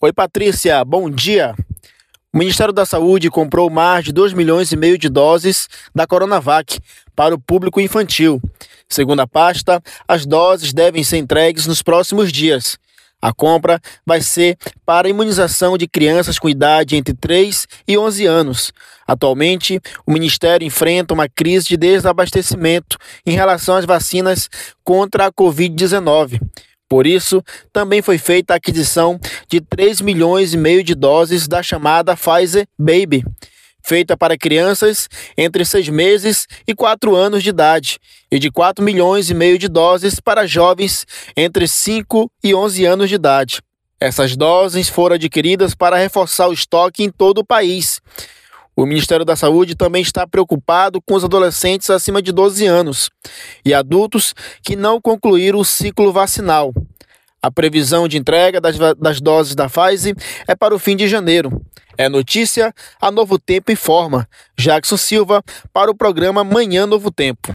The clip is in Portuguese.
Oi, Patrícia, bom dia. O Ministério da Saúde comprou mais de 2,5 milhões de doses da Coronavac para o público infantil. Segundo a pasta, as doses devem ser entregues nos próximos dias. A compra vai ser para a imunização de crianças com idade entre 3 e 11 anos. Atualmente, o Ministério enfrenta uma crise de desabastecimento em relação às vacinas contra a Covid-19. Por isso, também foi feita a aquisição de 3,5 milhões de doses da chamada Pfizer Baby, feita para crianças entre 6 meses e 4 anos de idade, e de 4,5 milhões de doses para jovens entre 5 e 11 anos de idade. Essas doses foram adquiridas para reforçar o estoque em todo o país. O Ministério da Saúde também está preocupado com os adolescentes acima de 12 anos e adultos que não concluíram o ciclo vacinal. A previsão de entrega das doses da Pfizer é para o fim de janeiro. É notícia, a Novo Tempo informa. Jackson Silva para o programa Manhã Novo Tempo.